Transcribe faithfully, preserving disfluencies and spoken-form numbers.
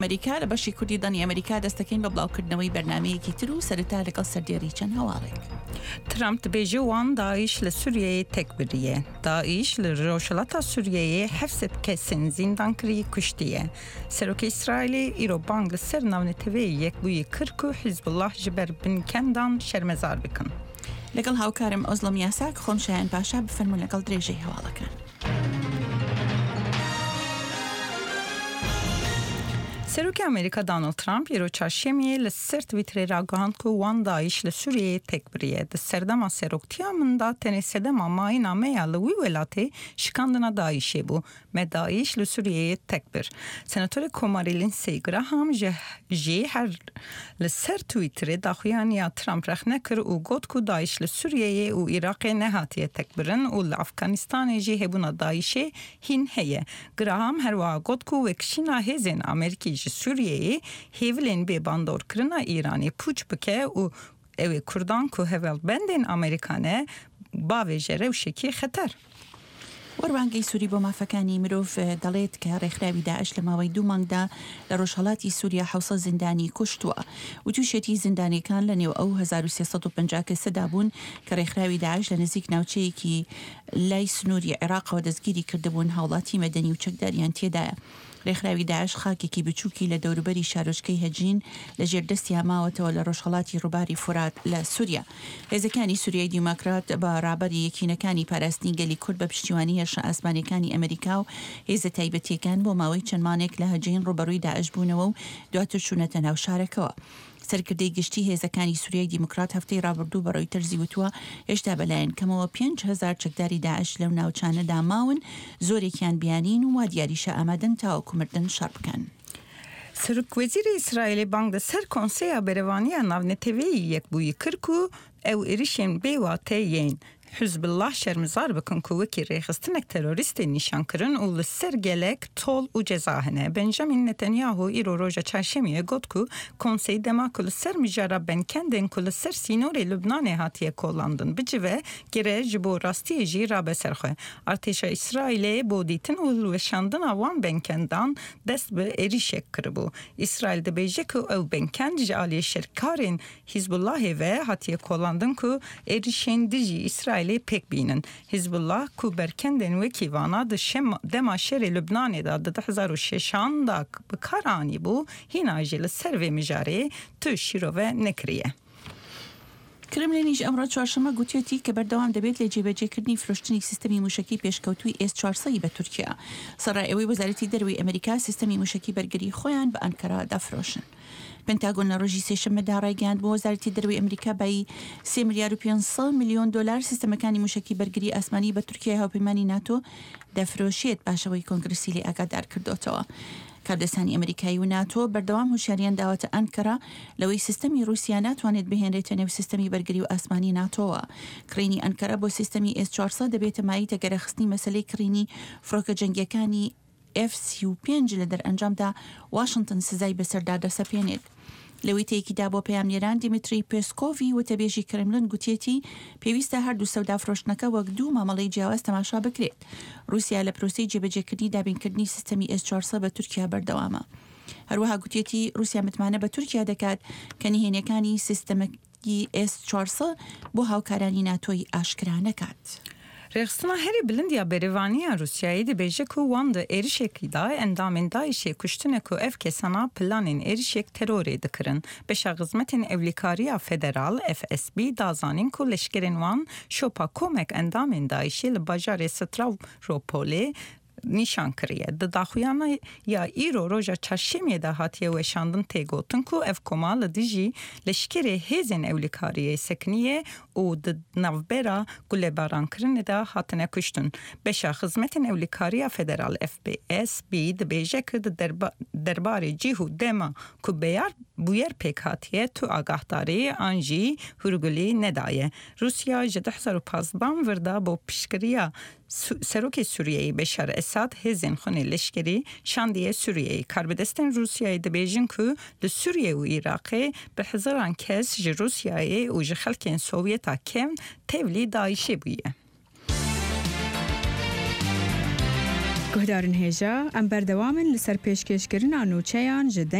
ئەمریکا لە بەشی کوردی ئەمریکا دەستەکەین بە بڵاوکردنەوەی بەرنامەیەکی تر و سەرەتا لەگەڵ سەردێڕی چەند هەواڵێک. ترامپ دەبێژێ وان داعش لە سووریەیە تێک بریە. داعش لە ڕۆژهەڵاتە سووریەیە حەفسەد کەسن زیندانکردی کوشتیە. سەرۆکی ئیسرائیلی ئیرۆ بانگ لەسەر ناونەتەوەی یەکبووی کرد و حیزب الله ji ber بنکەندان شەرمەزار بکەن. لەگەڵ هاوکارم ئۆزڵەم یاساک خۆم شایان پاشا بفەرمون لەگەڵ درێژەی هەواڵەکان. سەرۆکی ئەمریکا دانالد ترامپ ئیرۆ چارشەمێ لەسەر تویترێ راگەهاند ku wan داعش لە سووریەیە تێک بریە. Di serdema seroktiya min da tenê sedema mayîna me ya li wî welatê şikandina Daişê bû. Me Daîş li Sûriyeyê tek bir. Senatörê Komarî Lindsey Graham jî her li ser Twitterê daxuyaniya Trump rexne kir û got ku Daîş li Sûriyeyê û Iraqê nehatiye tek birin û li Efganistanê jî hebûna Daişê hîn heye. Graham her wiha got ku wekişîna hêzên Amerîkî ji Sûriyeyê hêvilên bêbandorkirina Îranê pûç bike û ew ê Kurdan ku hevalbendên Amerîkanê bavê ji rewşekê xeter. وەربانگەی سووری بۆ مافەکانی مرۆڤ دەڵێت کە ڕێکخراوی داعش لە ماوەی دوو مانگدا لە ڕۆژهەڵاتی سووریا حوسە زیندانی کوشتووە و تووشێتی زیندانیەکان لە نێو ئەو هەزار و سێسەد و پەنجا کەسەدا بوون کە ڕێکخراوی داعش لە نزیک ناوچەیەکی لای سنووری عێراقەوە دەستگیری کردبوون هاوڵاتی مەدەنی و چەکداریان تێدایە. ڕێکخراوی داعش خاکێکی بچووکی لە دەوروبەری شارۆچکەی هەجین لە ژێردەستی هەماوەتەوە لە ڕۆژهەڵاتی ڕووباری فورات لە سووریا. هێزەکانی سووریای دیموکرات بە ڕابەری یەکینەکانی پاراستنی گەلی کورد بە پشتیوانی هێرشە ئاسمانیەکانی ئەمریکا و هێزە تایبەتیەکان بۆ ماوەی چەند مانێک لە هەجین ڕووبەڕووی داعش بوونەوە و دواتر چوونەتە ناو شارەکەوە. سەرکردەی گشتی هێزەکانی سووریای دیموکرات هەفتەی ڕابردوو بەڕۆی تەرزی وتووە هێشتا بەلایەن کەمەوە پێنج هەزار چەکداری داعش لەو ناوچانەدا ماون، زۆرێکیان بیانین و وا دیاریشە ئامادەن تاوەکو مردن شەڕ بکەن. سەرۆکوەزیری ئیسرائیلی بانگ لەسەر کۆنسەیا بەرەوانیە ناونەتەوەیی یەکبووی کرد و ئەو ئێریشێن بێواتەیەن. حزب الله شەرمزار بکن ku wekî rêxistinek terorîstê nîşankirin û li ser gelek tol û ceza hene. Benjamin Netanyahu îro roja çarşemê got ku konsey dema ku li ser mijara benkendên ku li ser sînorê Lubnanê hatiye kolandin bicive gire ji bo rastiyê jî rabe serxwe. Artêşa İsraîlê bo dîtin û weşandina wan benkendan dest bi êrişek kiribû. İsraîl dibêje ku ew benkend ji aliyê şerkarên Hizbullahê ve hatiye kolandin ku êrişên dijî İsraîl pek bînin. Hizbullah ku berkendên wekî vana di dema şerê Lubnanê da di du hezar û şeşan da bi kar anî bû hîna jî li ser vê mijarê tu şîrove nekiriye. کرملینیش ئەمڕۆ چوارشەمە گوتێتی کە بەردەوام دەبێت لە جێبەجێکردنی فرۆشتنی سیستەمی موشکی پێشکەوتووی ئێس چوارسەد بە تورکیا. سەرڕای وەزارەتی دەروی ئەمریکا سیستەمی موشکی بەرگری خۆیان بە ئەنکەرا دەفرۆشن. پێنتاگۆن لە ڕۆژی سێشەممەدا ڕایگەاند بۆ وەزارەتی دەروی ئەمریکا بای سێ ملیار و پێنجسەد میلیۆن دۆلار سیستەمەکانی موشکی بەرگری ئاسمانی بە تورکیای هاوپەیمانی ناتۆ دەفرۆشێت پاشەوەی کۆنگرسی لێ ئاگادار کردوتەوە. کاردەسانی ئەمریکایی و ناتۆ بەردەوام هوشیاریان داوەتە ئەنکەرا لەوەی سیستەمی رووسیا ناتوانێت بهێنرێتە نێو سیستەمی بەرگری و ئاسمانی ناتۆوە. کڕینی ئەنکەرا بۆ سیستەمی ئێس چوارسەد دەبێتە مای تەگەرەخستنی مەسەلەی کڕینی فڕۆکە جەنگیەکانی ئێف سی و پێنج لە دەرئەنجامدا واشنگتن سزای بەسەردا دەسەپێنێت. لەوەی تێکیدا بۆ پەیامنێران دیمیتری پێسکۆڤی وتەبێژی کرملن گوتێتی پێویستە هەردوو سەودا فرۆشتنەکە وەک دوو مامەڵەی جیاواز تەماشا بکرێت. رووسیا لە پرۆسەی جێبەجێکردنی دابینکردنی سیستەمی ئێس چوارسەد بە تورکیا بەردەوامە. هەروەها گوتێتی رووسیا متمانە بە تورکیا دەکات کە نهێنیەکانی سیستەمەکی ئێس چوارسەد بۆ هاوکارانی ناتۆی ئاشکرا نەکات. Rêxistina herî bilindiya berêvaniya Rûsyayê dibêje ku wan di êrişekî da endamên Daişê kuştine ku ev kesana planên êrişek terorê dikirin. Beşa xizmetên Evlîkariya Federal F S B dazanîn ku leşkerên wan şopa komek endamên Daişê li bajarê Stavropolê nîşan kiriye. Di daxuyana ya îro roja çarşemê de hatiye weşandin têgotin ku ev koma li dijî leşkerê hêzên Ewlîkariyê sekiniye û di navbera gulêbarankirinê de hatine kuştin. Beşa xizmetên Ewlîkariya Federal F B S B dibêje ku di derbarê cih û dema ku beyar bûyer pêk hatiye tu agahdariye an jî hûrgulî nedaye. Rusya ji du hezar û panzdeh virda bo piştgiriya Serokê Sûriyeyê Beşar Esad hêzên xunê leşkerî şandiye Sûriyeyê. Karbidestên Rûsyayê dibêjin ku li Sûriye û Iraqê bi hezaran kes ji Rûsyayê û ji xelkên Sovyeta kevn tevlî Daişê bûye. گهدارن هێژە ئەم بەردەوامن لەسەر پێشکەشکردنا نووچەیان ji